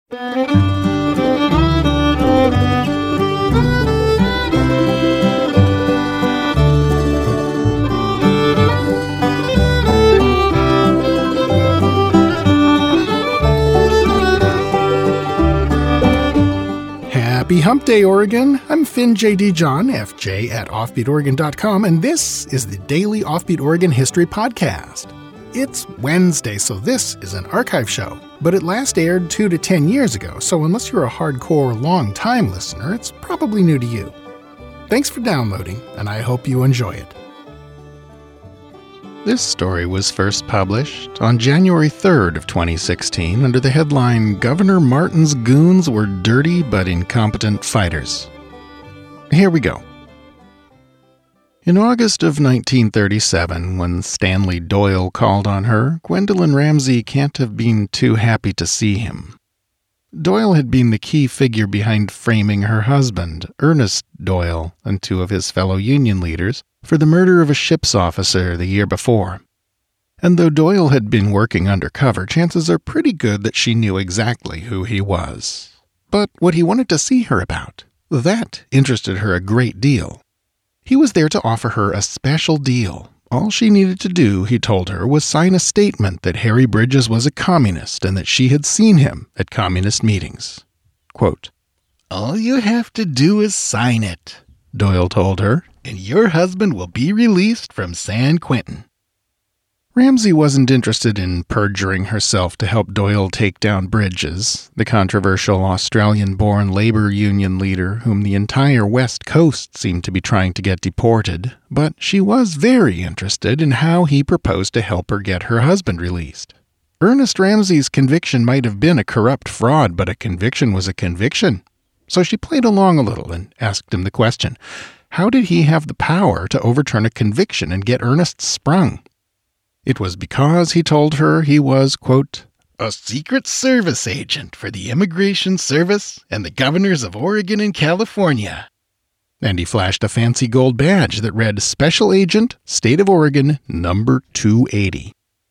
Happy Hump Day, Oregon! I'm Finn J.D. John, FJ at OffbeatOregon.com, and this is the Daily Offbeat Oregon History Podcast. It's Wednesday, so this is an archive show, but it last aired 2 to 10 years ago, so unless you're a hardcore, long-time listener, it's probably new to you. Thanks for downloading, and I hope you enjoy it. This story was first published on January 3rd of 2016 under the headline, Governor Martin's Goons Were Dirty But Incompetent Fighters. Here we go. In August of 1937, when Stanley Doyle called on her, Gwendolyn Ramsey can't have been too happy to see him. Doyle had been the key figure behind framing her husband, Ernest Doyle, and 2 of his fellow Union leaders, for the murder of a ship's officer the year before. And though Doyle had been working undercover, chances are pretty good that she knew exactly who he was. But what he wanted to see her about, that interested her a great deal. He was there to offer her a special deal. All she needed to do, he told her, was sign a statement that Harry Bridges was a communist and that she had seen him at communist meetings. Quote, "All you have to do is sign it," Doyle told her, "and your husband will be released from San Quentin." Ramsey wasn't interested in perjuring herself to help Doyle take down Bridges, the controversial Australian-born labor union leader whom the entire West Coast seemed to be trying to get deported, but she was very interested in how he proposed to help her get her husband released. Ernest Ramsey's conviction might have been a corrupt fraud, but a conviction was a conviction. So she played along a little and asked him the question, how did he have the power to overturn a conviction and get Ernest sprung? It was because, he told her, he was, quote, "a Secret Service agent for the Immigration Service and the governors of Oregon and California." And he flashed a fancy gold badge that read Special Agent, State of Oregon, number 280.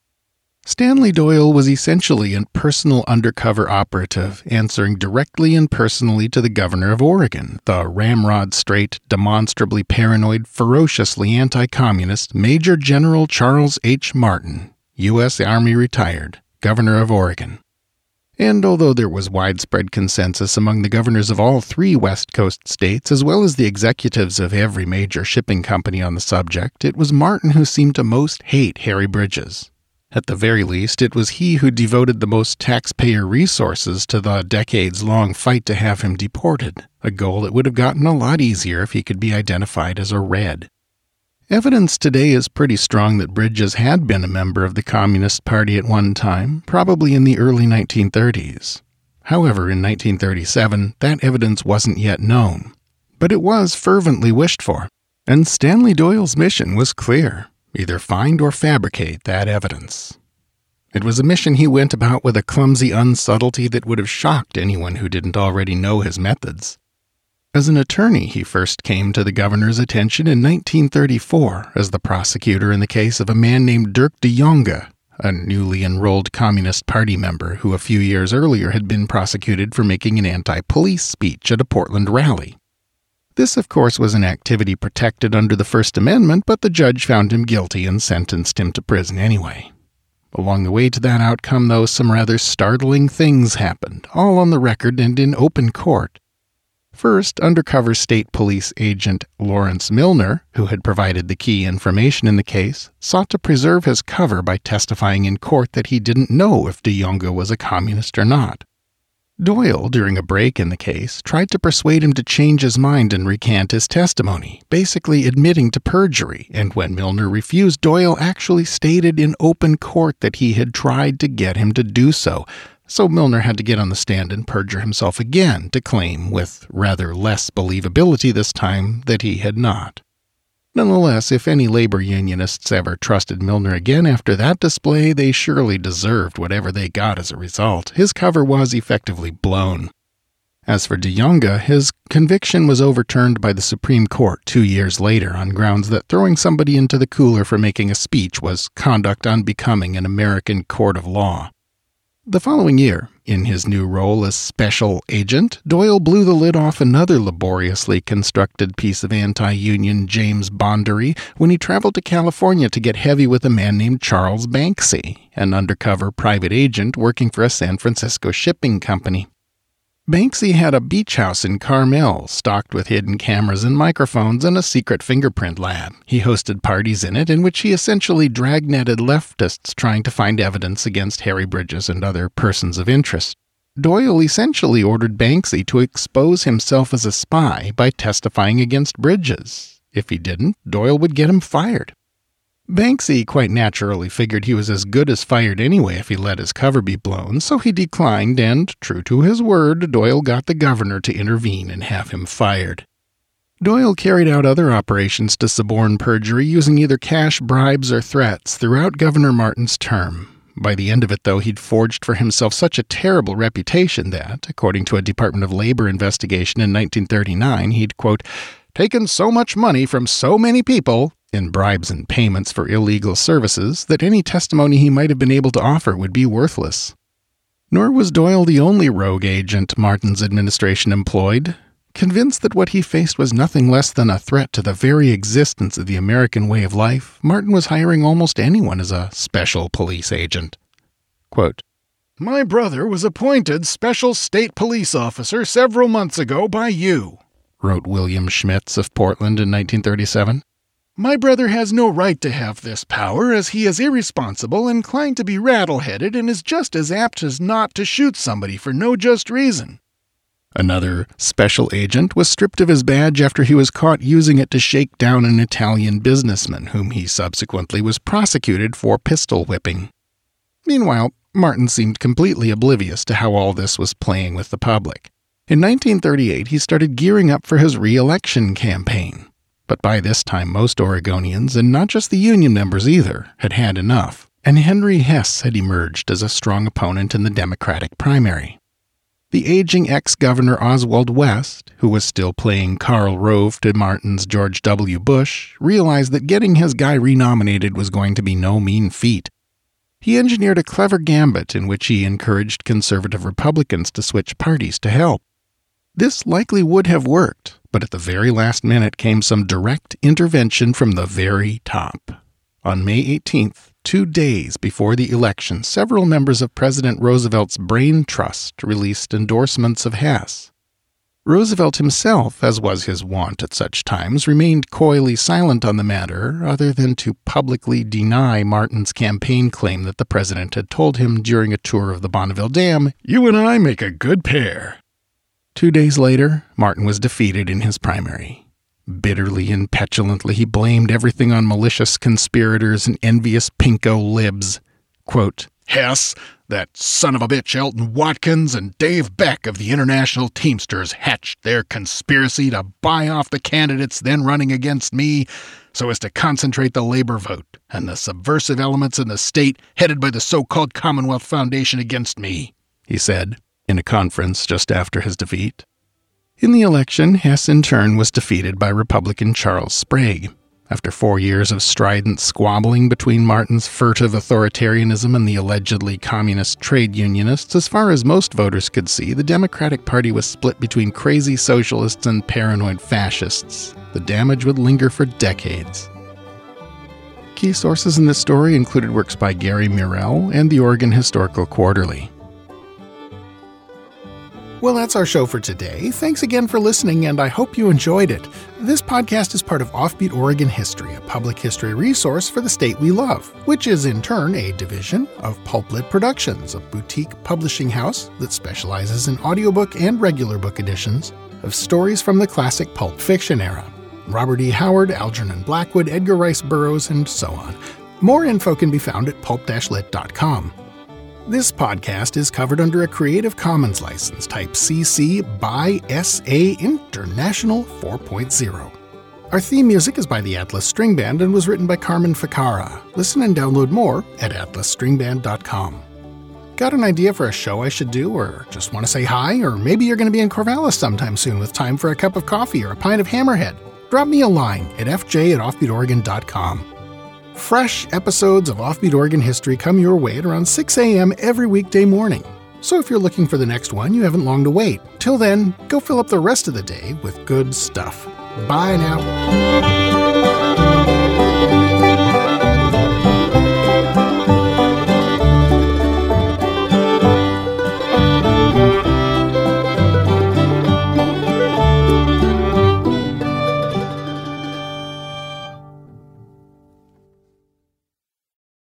Stanley Doyle was essentially a personal undercover operative, answering directly and personally to the governor of Oregon, the ramrod-straight, demonstrably paranoid, ferociously anti-communist Major General Charles H. Martin, U.S. Army retired, governor of Oregon. And although there was widespread consensus among the governors of all 3 West Coast states, as well as the executives of every major shipping company on the subject, it was Martin who seemed to most hate Harry Bridges. At the very least, it was he who devoted the most taxpayer resources to the decades-long fight to have him deported, a goal that would have gotten a lot easier if he could be identified as a Red. Evidence today is pretty strong that Bridges had been a member of the Communist Party at one time, probably in the early 1930s. However, in 1937, that evidence wasn't yet known. But it was fervently wished for, and Stanley Doyle's mission was clear. Either find or fabricate that evidence. It was a mission he went about with a clumsy unsubtlety that would have shocked anyone who didn't already know his methods. As an attorney, he first came to the governor's attention in 1934 as the prosecutor in the case of a man named Dirk de Jonge, a newly enrolled Communist Party member who a few years earlier had been prosecuted for making an anti-police speech at a Portland rally. This, of course, was an activity protected under the First Amendment, but the judge found him guilty and sentenced him to prison anyway. Along the way to that outcome, though, some rather startling things happened, all on the record and in open court. First, undercover state police agent Lawrence Milner, who had provided the key information in the case, sought to preserve his cover by testifying in court that he didn't know if de Jonge was a communist or not. Doyle, during a break in the case, tried to persuade him to change his mind and recant his testimony, basically admitting to perjury, and when Milner refused, Doyle actually stated in open court that he had tried to get him to do so, so Milner had to get on the stand and perjure himself again to claim, with rather less believability this time, that he had not. Nonetheless, if any labor unionists ever trusted Milner again after that display, they surely deserved whatever they got as a result. His cover was effectively blown. As for de Jonge, his conviction was overturned by the Supreme Court 2 years later on grounds that throwing somebody into the cooler for making a speech was conduct unbecoming an American court of law. The following year, in his new role as special agent, Doyle blew the lid off another laboriously constructed piece of anti-union James Bondery when he traveled to California to get heavy with a man named Charles Banksy, an undercover private agent working for a San Francisco shipping company. Banksy had a beach house in Carmel, stocked with hidden cameras and microphones and a secret fingerprint lab. He hosted parties in it in which he essentially dragnetted leftists trying to find evidence against Harry Bridges and other persons of interest. Doyle essentially ordered Banksy to expose himself as a spy by testifying against Bridges. If he didn't, Doyle would get him fired. Banksy quite naturally figured he was as good as fired anyway if he let his cover be blown, so he declined and, true to his word, Doyle got the governor to intervene and have him fired. Doyle carried out other operations to suborn perjury using either cash, bribes, or threats throughout Governor Martin's term. By the end of it, though, he'd forged for himself such a terrible reputation that, according to a Department of Labor investigation in 1939, he'd, quote, taken so much money from so many people in bribes and payments for illegal services that any testimony he might have been able to offer would be worthless. Nor was Doyle the only rogue agent Martin's administration employed. Convinced that what he faced was nothing less than a threat to the very existence of the American way of life, Martin was hiring almost anyone as a special police agent. Quote, "My brother was appointed special state police officer several months ago by you," wrote William Schmitz of Portland in 1937. "My brother has no right to have this power, as he is irresponsible, inclined to be rattle-headed, and is just as apt as not to shoot somebody for no just reason." Another special agent was stripped of his badge after he was caught using it to shake down an Italian businessman, whom he subsequently was prosecuted for pistol whipping. Meanwhile, Martin seemed completely oblivious to how all this was playing with the public. In 1938, he started gearing up for his re-election campaign. But by this time, most Oregonians, and not just the Union members either, had had enough, and Henry Hess had emerged as a strong opponent in the Democratic primary. The aging ex-governor Oswald West, who was still playing Karl Rove to Martin's George W. Bush, realized that getting his guy renominated was going to be no mean feat. He engineered a clever gambit in which he encouraged conservative Republicans to switch parties to help. This likely would have worked, but at the very last minute came some direct intervention from the very top. On May 18th, 2 days before the election, several members of President Roosevelt's Brain Trust released endorsements of Hess. Roosevelt himself, as was his wont at such times, remained coyly silent on the matter, other than to publicly deny Martin's campaign claim that the president had told him during a tour of the Bonneville Dam, "You and I make a good pair." 2 days later, Martin was defeated in his primary. Bitterly and petulantly, he blamed everything on malicious conspirators and envious pinko libs. Quote, "Hess, that son of a bitch Elton Watkins, and Dave Beck of the International Teamsters hatched their conspiracy to buy off the candidates then running against me so as to concentrate the labor vote and the subversive elements in the state headed by the so-called Commonwealth Foundation against me," he said in a conference just after his defeat. In the election, Hess in turn was defeated by Republican Charles Sprague. After 4 years of strident squabbling between Martin's furtive authoritarianism and the allegedly communist trade unionists, as far as most voters could see, the Democratic Party was split between crazy socialists and paranoid fascists. The damage would linger for decades. Key sources in this story included works by Gary Murrell and the Oregon Historical Quarterly. Well, that's our show for today. Thanks again for listening, and I hope you enjoyed it. This podcast is part of Offbeat Oregon History, a public history resource for the state we love, which is in turn a division of Pulplit Productions, a boutique publishing house that specializes in audiobook and regular book editions of stories from the classic pulp fiction era. Robert E. Howard, Algernon Blackwood, Edgar Rice Burroughs, and so on. More info can be found at pulp-lit.com. This podcast is covered under a Creative Commons license type CC by SA International 4.0. Our theme music is by the Atlas String Band and was written by Carmen Ficara. Listen and download more at atlasstringband.com. Got an idea for a show I should do, or just want to say hi, or maybe you're going to be in Corvallis sometime soon with time for a cup of coffee or a pint of Hammerhead? Drop me a line at fj@offbeatoregon.com. Fresh episodes of Offbeat Oregon History come your way at around 6 a.m. every weekday morning. So if you're looking for the next one, you haven't long to wait. Till then, go fill up the rest of the day with good stuff. Bye now.